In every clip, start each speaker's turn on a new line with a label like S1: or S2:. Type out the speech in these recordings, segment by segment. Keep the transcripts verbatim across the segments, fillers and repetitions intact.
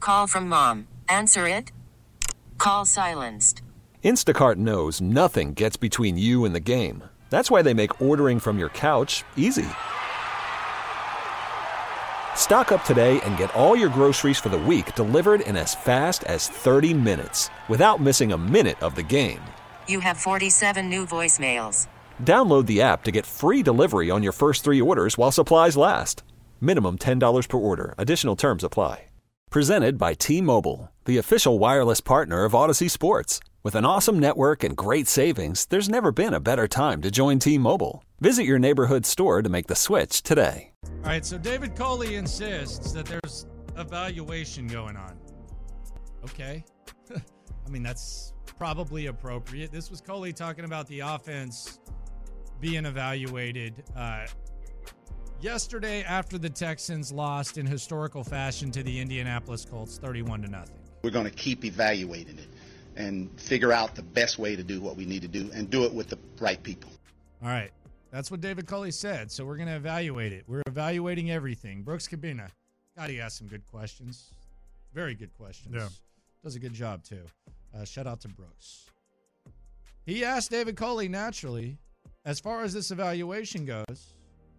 S1: Call from mom. Answer it. Call silenced.
S2: Instacart knows nothing gets between you and the game. That's why they make ordering from your couch easy. Stock up today and get all your groceries for the week delivered in as fast as thirty minutes without missing a minute of the game.
S1: You have forty-seven new voicemails.
S2: Download the app to get free delivery on your first three orders while supplies last. Minimum ten dollars per order. Additional terms apply. Presented by T-Mobile, the official wireless partner of Odyssey Sports. With an awesome network and great savings, there's never been a better time to join T-Mobile. Visit your neighborhood store to make the switch today.
S3: All right, so David Coley insists that there's evaluation going on. Okay. I mean, that's probably appropriate. This was Coley talking about the offense being evaluated uh, yesterday after the Texans lost in historical fashion to the Indianapolis Colts thirty-one to nothing.
S4: We're going to keep evaluating it and figure out the best way to do what we need to do and do it with the right people.
S3: All right. That's what David Culley said, so we're going to evaluate it. We're evaluating everything. Brooks Cabina, God, he asked some good questions. Very good questions.
S5: Yeah.
S3: Does a good job, too. Uh, shout out to Brooks. He asked David Culley, naturally, as far as this evaluation goes,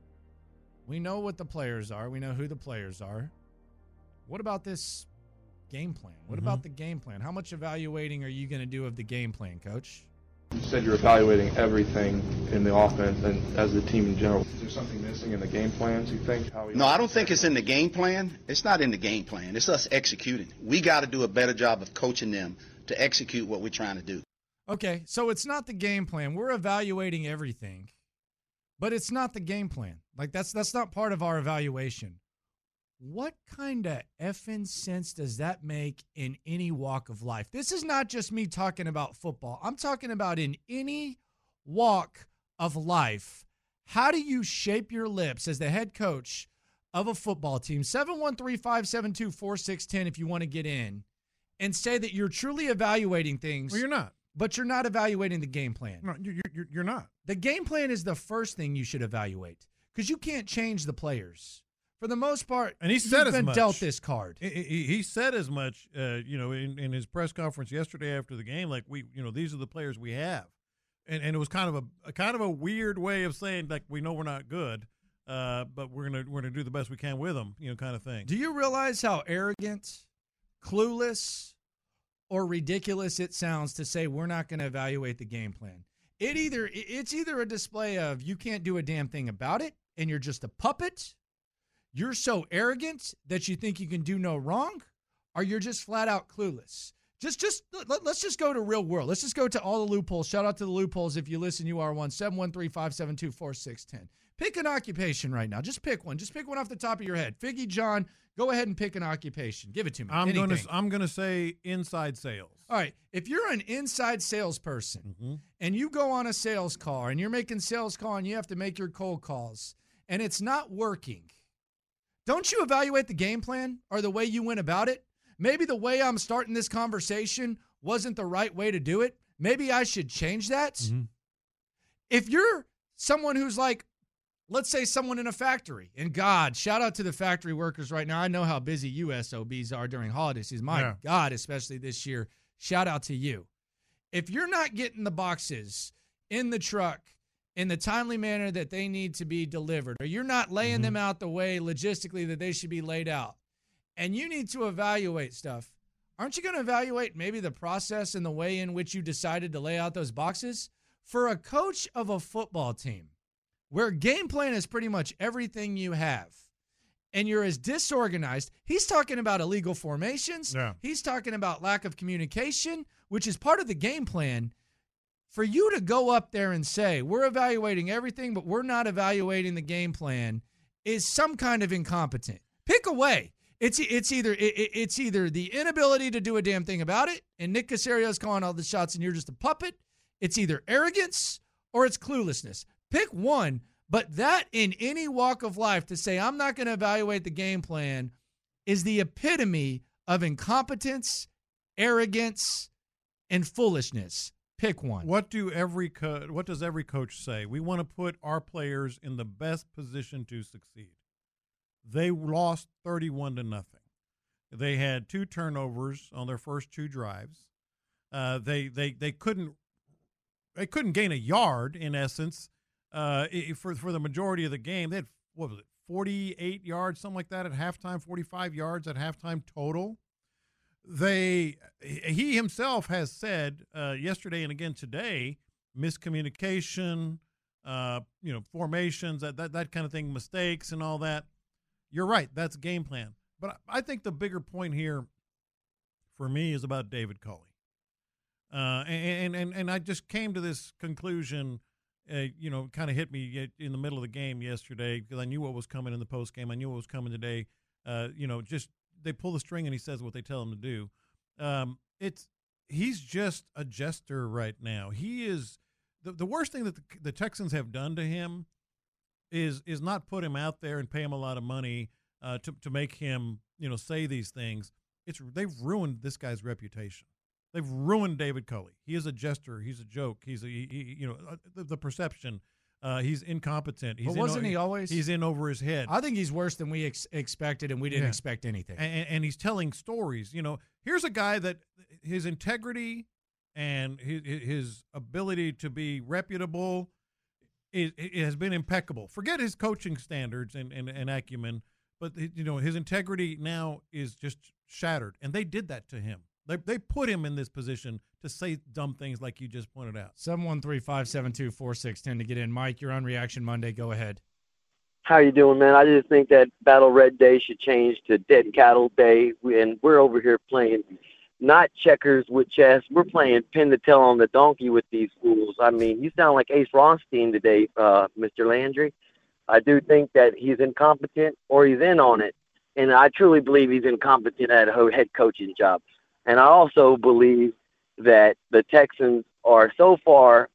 S3: we know what the players are. We know who the players are. What about this game plan? What mm-hmm. about the game plan? How much evaluating are you going to do of the game plan, Coach?
S6: You said you're evaluating everything in the offense and as the team in general. Is there something missing in the game plans, you think? How
S4: no, I don't think it's in the game plan. It's not in the game plan. It's us executing. We got to do a better job of coaching them to execute what we're trying to do.
S3: Okay, so it's not the game plan. We're evaluating everything, but it's not the game plan. Like, that's that's not part of our evaluation. What kind of effing sense does that make in any walk of life? This is not just me talking about football. I'm talking about in any walk of life. How do you shape your lips as the head coach of a football team? seven one three, five seven two, four six one zero if you want to get in and say that you're truly evaluating things.
S5: Well, you're not.
S3: But you're not evaluating the game plan.
S5: No, you're, you're, you're not.
S3: The game plan is the first thing you should evaluate because you can't change the players. For the most part,
S5: and he said
S3: you've
S5: as
S3: been
S5: much.
S3: dealt this card.
S5: He, he, he said as much, uh, you know, in, in his press conference yesterday after the game. Like we, you know, these are the players we have, and and it was kind of a, a kind of a weird way of saying like we know we're not good, uh, but we're gonna we're gonna do the best we can with them, you know, kind of thing.
S3: Do you realize how arrogant, clueless, or ridiculous it sounds to say we're not going to evaluate the game plan? It either it's either a display of you can't do a damn thing about it, and you're just a puppet. You're so arrogant that you think you can do no wrong, or you're just flat out clueless. Just, just let, let's just go to real world. Let's just go to all the loopholes. Shout out to the loopholes. If you listen, you are one. seven one three, five seven two, four six one zero. Pick an occupation right now. Just pick one. Just pick one off the top of your head. Figgy John, go ahead and pick an occupation. Give it to me.
S5: I'm
S3: Anything.
S5: gonna I'm gonna say inside sales.
S3: All right. If you're an inside salesperson
S5: mm-hmm.
S3: and you go on a sales call and you're making sales call and you have to make your cold calls and it's not working, don't you evaluate the game plan or the way you went about it? Maybe the way I'm starting this conversation wasn't the right way to do it. Maybe I should change that.
S5: Mm-hmm.
S3: If you're someone who's like, let's say someone in a factory, and God, shout out to the factory workers right now. I know how busy you S O Bs are during holiday season. My
S5: yeah.
S3: God, especially this year. Shout out to you. If you're not getting the boxes in the truck in the timely manner that they need to be delivered, or you're not laying mm-hmm. them out the way logistically that they should be laid out, and you need to evaluate stuff, aren't you going to evaluate maybe the process and the way in which you decided to lay out those boxes? For a coach of a football team, where game plan is pretty much everything you have, and you're as disorganized, he's talking about illegal formations.
S5: Yeah.
S3: He's talking about lack of communication, which is part of the game plan. For you to go up there and say, we're evaluating everything, but we're not evaluating the game plan, is some kind of incompetent. Pick a way. It's it's either it, it's either the inability to do a damn thing about it, and Nick Caserio's calling all the shots, and you're just a puppet. It's either arrogance or it's cluelessness. Pick one, but that in any walk of life to say I'm not going to evaluate the game plan is the epitome of incompetence, arrogance, and foolishness. Pick one.
S5: What do every co- what does every coach say? We want to put our players in the best position to succeed. They lost thirty-one to nothing. They had two turnovers on their first two drives. Uh, they they they couldn't they couldn't gain a yard in essence uh, for for the majority of the game. They had what was it, forty-eight yards, something like that at halftime, forty-five yards at halftime total. They he himself has said uh, yesterday and again today, miscommunication, uh, you know, formations, that, that that kind of thing, mistakes and all that. You're right, that's game plan. But I think the bigger point here for me is about David Culley. Uh, and, and, and I just came to this conclusion, uh, you know, kind of hit me in the middle of the game yesterday because I knew what was coming in the post game. I knew what was coming today. Uh, you know, just they pull the string and he says what they tell him to do. Um, it's he's just a jester right now. He is the, the worst thing that the, the Texans have done to him is is not put him out there and pay him a lot of money uh, to to make him, you know, say these things. It's they've ruined this guy's reputation. They've ruined David Culley. He is a jester. He's a joke. He's a he, he, you know uh, the, the perception. Uh, he's incompetent. He's
S3: but wasn't
S5: in,
S3: he always?
S5: He's in over his head.
S3: I think he's worse than we ex- expected, and we didn't
S5: yeah.
S3: expect anything.
S5: And, and he's telling stories. You know, here's a guy that his integrity and his, his ability to be reputable is, it has been impeccable. Forget his coaching standards and, and, and acumen, but you know his integrity now is just shattered, and they did that to him. They they put him in this position to say dumb things like you just pointed out.
S3: seven one three, five seven two, four six one zero to get in. Mike, you're on Reaction Monday. Go ahead.
S7: How you doing, man? I just think that Battle Red Day should change to Dead Cattle Day, and we're over here playing not checkers with chess. We're playing pin the tail on the donkey with these fools. I mean, you sound like Ace Ronstein today, uh, Mister Landry. I do think that he's incompetent or he's in on it, and I truly believe he's incompetent at a head coaching job. And I also believe that the Texans are so far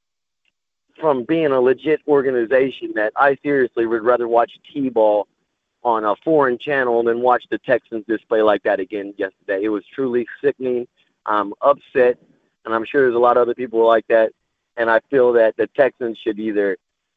S7: from being a legit organization that I seriously would rather watch T-ball on a foreign channel than watch the Texans display like that again yesterday. It was truly sickening. I'm upset, and I'm sure there's a lot of other people like that. And I feel that the Texans should either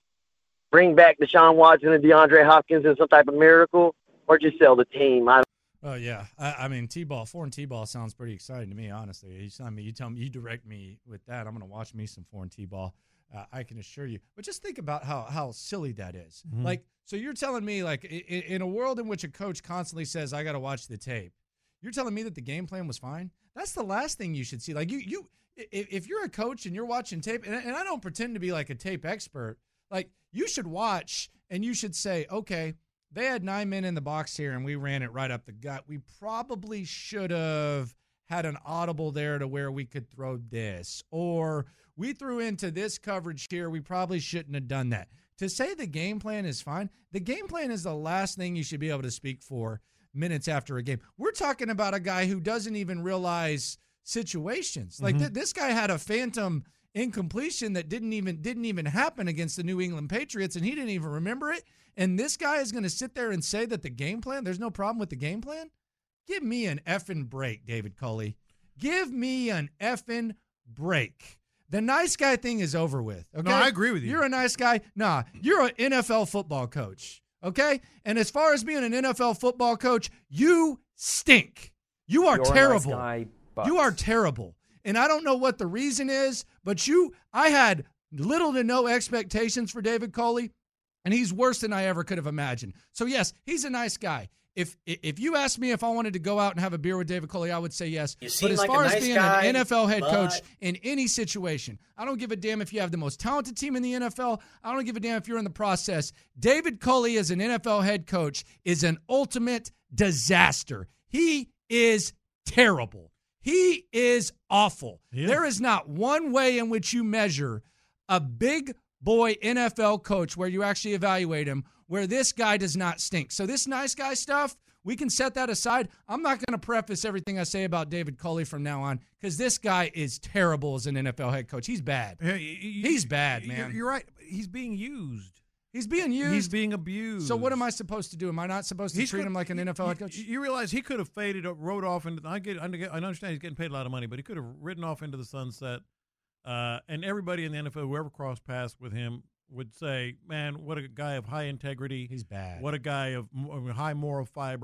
S7: bring back Deshaun Watson and DeAndre Hopkins in some type of miracle or just sell the team. I
S3: Oh yeah, I, I mean T-ball, foreign T-ball sounds pretty exciting to me. Honestly, you, I mean, you tell me, you direct me with that, I'm going to watch me some foreign T-ball. Uh, I can assure you. But just think about how how silly that is. Mm-hmm. Like, so you're telling me, like, in, in a world in which a coach constantly says, "I got to watch the tape," you're telling me that the game plan was fine? That's the last thing you should see. Like, you you if, if you're a coach and you're watching tape, and, and I don't pretend to be like a tape expert, like you should watch and you should say, okay, they had nine men in the box here, and we ran it right up the gut. We probably should have had an audible there to where we could throw this. Or we threw into this coverage here. We probably shouldn't have done that. To say the game plan is fine, the game plan is the last thing you should be able to speak for minutes after a game. We're talking about a guy who doesn't even realize situations. Like mm-hmm. th- this guy had a phantom incompletion that didn't even didn't even happen against the New England Patriots, and he didn't even remember it. And this guy is going to sit there and say that the game plan, there's no problem with the game plan? Give me an effing break, David Culley. Give me an effing break. The nice guy thing is over with. Okay?
S5: No, I agree with you.
S3: You're a nice guy. Nah, you're an N F L football coach. Okay? And as far as being an N F L football coach, you stink. You are
S8: you're
S3: terrible.
S8: A nice guy, but...
S3: You are terrible. And I don't know what the reason is, but you, I had little to no expectations for David Culley. And he's worse than I ever could have imagined. So, yes, he's a nice guy. If if you asked me if I wanted to go out and have a beer with David Culley, I would say yes.
S9: You seem
S3: but as
S9: like
S3: far
S9: a nice
S3: as being
S9: guy,
S3: an N F L head
S9: but...
S3: coach in any situation, I don't give a damn if you have the most talented team in the N F L. I don't give a damn if you're in the process. David Culley as an N F L head coach is an ultimate disaster. He is terrible. He is awful. Yeah. There is not one way in which you measure a big boy N F L coach where you actually evaluate him where this guy does not stink. So this nice guy stuff, we can set that aside. I'm not going to preface everything I say about David Culley from now on because this guy is terrible as an N F L head coach. He's bad. He's bad, man.
S5: You're, you're right. He's being used.
S3: He's being used.
S5: He's being abused.
S3: So what am I supposed to do? Am I not supposed to
S5: He's
S3: treat
S5: could,
S3: him like an
S5: you,
S3: N F L head coach?
S5: You realize he could have faded, rode off, and I get, I understand he's getting paid a lot of money, but he could have ridden off into the sunset, uh, and everybody in the N F L, whoever crossed paths with him, would say, man, what a guy of high integrity.
S3: He's bad.
S5: What a guy of high moral fiber.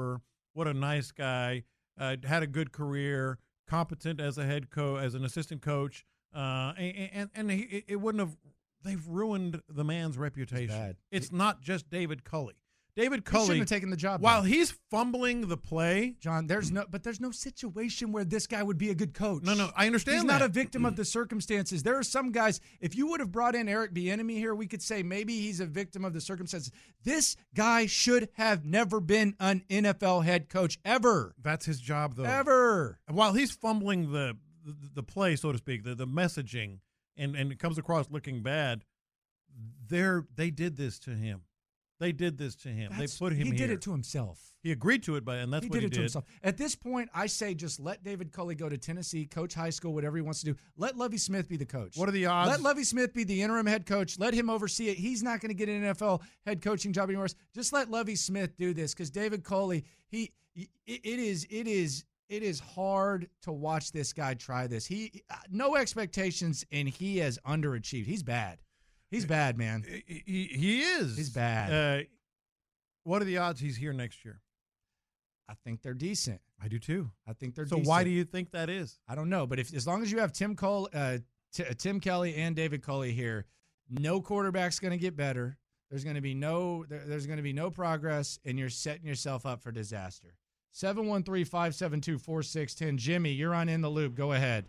S5: what a nice guy, uh, had a good career, competent as a head coach, as an assistant coach, uh, and and, and he, it wouldn't have. They've ruined the man's reputation.
S3: Bad.
S5: It's not just David Culley. David
S3: He
S5: Culley
S3: shouldn't have taken the job.
S5: While
S3: though.
S5: he's fumbling the play,
S3: John, there's no, but there's no situation where this guy would be a good coach.
S5: No, no, I understand
S3: He's
S5: that.
S3: not a victim of the circumstances. There are some guys, if you would have brought in Eric Bieniemy here, we could say maybe he's a victim of the circumstances. This guy should have never been an N F L head coach ever.
S5: That's his job, though.
S3: Ever.
S5: While he's fumbling the the, the play, so to speak, the, the messaging, and, and it comes across looking bad, they're, they did this to him. They did this to him.
S3: That's,
S5: they put him
S3: he
S5: here.
S3: did it to himself.
S5: He agreed to it, but and that's
S3: he
S5: what
S3: did
S5: he
S3: it
S5: did.
S3: to himself. At this point, I say just let David Culley go to Tennessee, coach high school, whatever he wants to do. Let Lovie Smith be the coach.
S5: What are the odds?
S3: Let Lovie Smith be the interim head coach. Let him oversee it. He's not going to get an N F L head coaching job anymore. Just let Lovie Smith do this because David Culley, he, it, it is, it is, it is hard to watch this guy try this. He no expectations, and he has underachieved. He's bad. He's bad, man.
S5: He, he is.
S3: He's bad.
S5: Uh, what are the odds he's here next year?
S3: I think they're decent.
S5: I do too.
S3: I think they're
S5: so
S3: decent.
S5: why do you think that is?
S3: I don't know, but if as long as you have Tim Cole, uh, T- Tim Kelly and David Culley here, no quarterback's going to get better. There's going to be no there, there's going to be no progress, and you're setting yourself up for disaster. seven one three, five seven two, four six one zero. Jimmy, you're on In the Loop. Go ahead.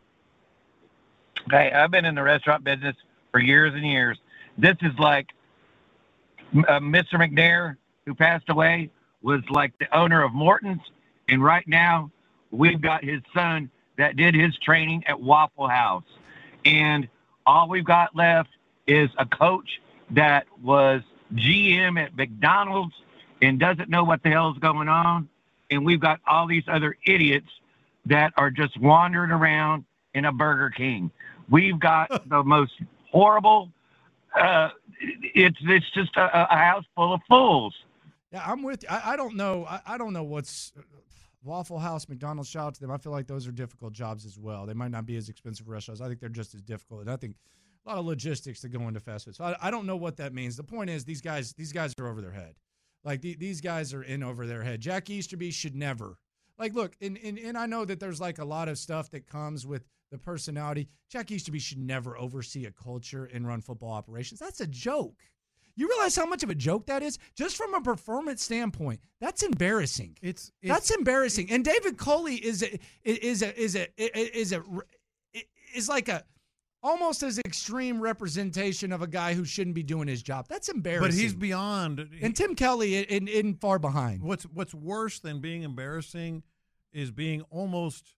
S8: Hey, I've been in the restaurant business for years and years. This is like uh, Mister McNair, who passed away, was like the owner of Morton's. And right now, we've got his son that did his training at Waffle House. And all we've got left is a coach that was G M at McDonald's and doesn't know what the hell is going on. And we've got all these other idiots that are just wandering around in a Burger King. We've got the most horrible, uh, it's it's just a, a house full of fools.
S3: Yeah, I'm with you. I, I don't know. I, I don't know what's uh, Waffle House, McDonald's. Shout out to them. I feel like those are difficult jobs as well. They might not be as expensive restaurants. I think they're just as difficult. And I think a lot of logistics to go into fast food. So I, I don't know what that means. The point is these guys these guys are over their head. Like the, these guys are in over their head. Jack Easterby should never. Like, look, and, and and I know that there's like a lot of stuff that comes with the personality. Jack Easterby should never oversee a culture and run football operations. That's a joke. You realize how much of a joke that is? Just from a performance standpoint, that's embarrassing.
S5: It's, it's
S3: that's embarrassing. And David Culley is a, is a, is a, is a, is like a almost as extreme representation of a guy who shouldn't be doing his job. That's embarrassing.
S5: But he's beyond.
S3: And Tim Kelly in, in far behind.
S5: What's what's worse than being embarrassing is being almost,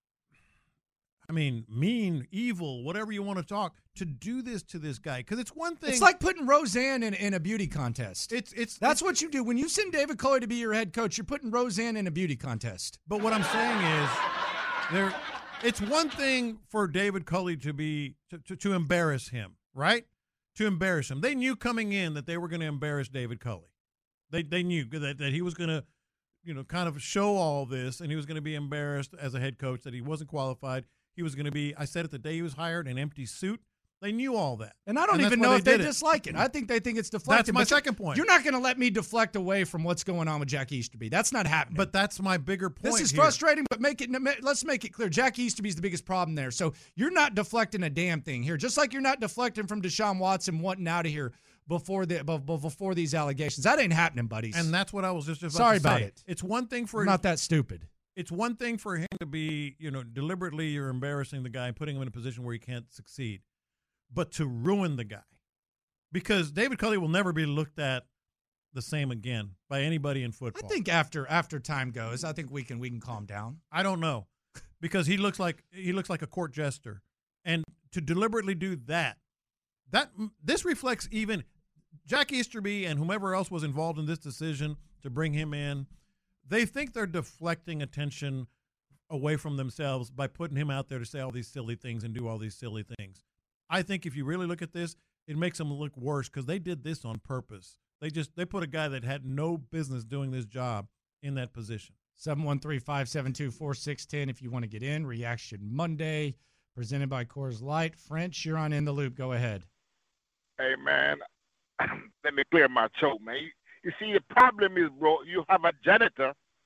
S5: I mean, mean, evil, whatever you want to talk, to do this to this guy. Because it's one thing.
S3: It's like putting Roseanne in, in a beauty contest.
S5: It's it's
S3: That's
S5: it's,
S3: what you do. When you send David Culley to be your head coach, you're putting Roseanne in a beauty contest.
S5: But what I'm saying is, there, it's one thing for David Culley to be to, to, to embarrass him, right? To embarrass him. They knew coming in that they were going to embarrass David Culley. They they knew that, that he was going to, you know, kind of show all this, and he was going to be embarrassed as a head coach, that he wasn't qualified. He was going to be, I said it the day he was hired, an empty suit. They knew all that.
S3: And I don't
S5: and
S3: even know
S5: they
S3: if they
S5: it.
S3: dislike it. I think they think it's deflected.
S5: That's my
S3: but
S5: second point.
S3: You're not going to let me deflect away from what's going on with Jack Easterby. That's not happening.
S5: But that's my bigger point.
S3: This is
S5: here.
S3: frustrating, but make it. Let's make it clear. Jack Easterby's the biggest problem there. So you're not deflecting a damn thing here. Just like you're not deflecting from Deshaun Watson wanting out of here before the before these allegations. That ain't happening, buddies.
S5: And that's what I was just about
S3: Sorry
S5: to say.
S3: about it.
S5: It's one thing for
S3: I'm not that stupid.
S5: It's one thing for him to be, you know, deliberately you're embarrassing the guy, putting him in a position where he can't succeed, but to ruin the guy. Because David Culley will never be looked at the same again by anybody in football.
S3: I think after after time goes, I think we can we can calm down.
S5: I don't know, because he looks like he looks like a court jester, and to deliberately do that, that this reflects even Jack Easterby and whomever else was involved in this decision to bring him in. They think they're deflecting attention away from themselves by putting him out there to say all these silly things and do all these silly things. I think if you really look at this, it makes them look worse because they did this on purpose. They just they put a guy that had no business doing this job in that position.
S3: seven one three, five seven two, four six one zero if you want to get in. Reaction Monday, presented by Coors Light. French, you're on In the Loop. Go ahead.
S9: Hey, man, let me clear my throat, man. You, you see, the problem is, bro, you have a janitor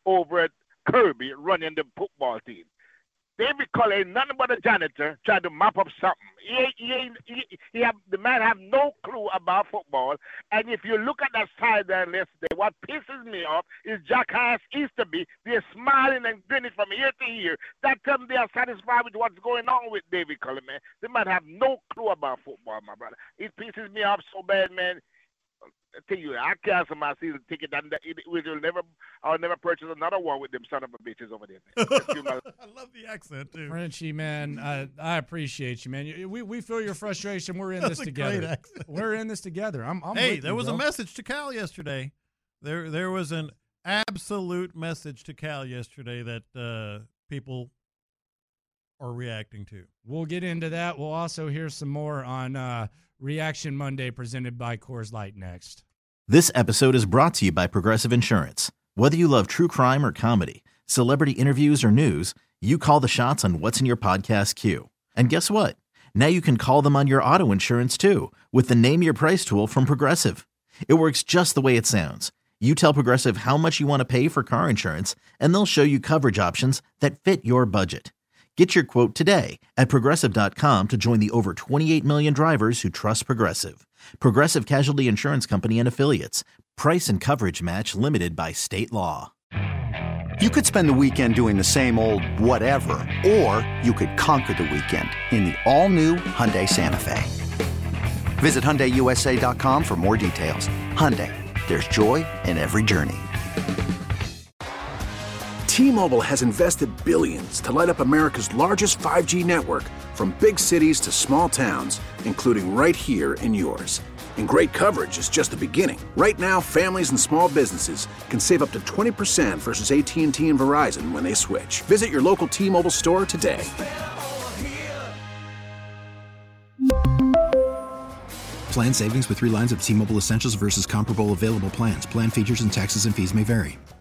S9: over at Kirby running the football team. David Culley ain't nothing but a janitor trying to mop up something. He ain't, he ain't, he, he have, the man have no clue about football. And if you look at that sideline yesterday, what pisses me off is Jackass Easterby. They're smiling and grinning from ear to ear. That tells me they are satisfied with what's going on with David Culley, man. They might have no clue about football, my brother. It pisses me off so bad, man. I tell you, I cancel my season ticket, and it will never, I'll never purchase another one with them son of a bitches over there. Man.
S5: I love the accent too,
S3: Frenchie, man. I, I appreciate you, man. We we feel your frustration. We're in
S5: That's
S3: this
S5: a
S3: together.
S5: great accent.
S3: We're in this together. I'm. I'm
S5: hey,
S3: with
S5: there
S3: you,
S5: was
S3: bro.
S5: a message to Cal yesterday. There there was an absolute message to Cal yesterday that uh, people are reacting to.
S3: We'll get into that. We'll also hear some more on uh, Reaction Monday presented by Coors Light next.
S10: This episode is brought to you by Progressive Insurance. Whether you love true crime or comedy, celebrity interviews or news, you call the shots on what's in your podcast queue. And guess what? Now you can call them on your auto insurance too with the Name Your Price tool from Progressive. It works just the way it sounds. You tell Progressive how much you want to pay for car insurance, and they'll show you coverage options that fit your budget. Get your quote today at Progressive dot com to join the over twenty-eight million drivers who trust Progressive. Progressive Casualty Insurance Company and Affiliates. Price and coverage match limited by state law.
S11: You could spend the weekend doing the same old whatever, or you could conquer the weekend in the all-new Hyundai Santa Fe. Visit Hyundai U S A dot com for more details. Hyundai, there's joy in every journey.
S12: T-Mobile has invested billions to light up America's largest five G network, from big cities to small towns, including right here in yours. And great coverage is just the beginning. Right now, families and small businesses can save up to twenty percent versus A T and T and Verizon when they switch. Visit your local T-Mobile store today.
S13: Plan savings with three lines of T-Mobile Essentials versus comparable available plans. Plan features and taxes and fees may vary.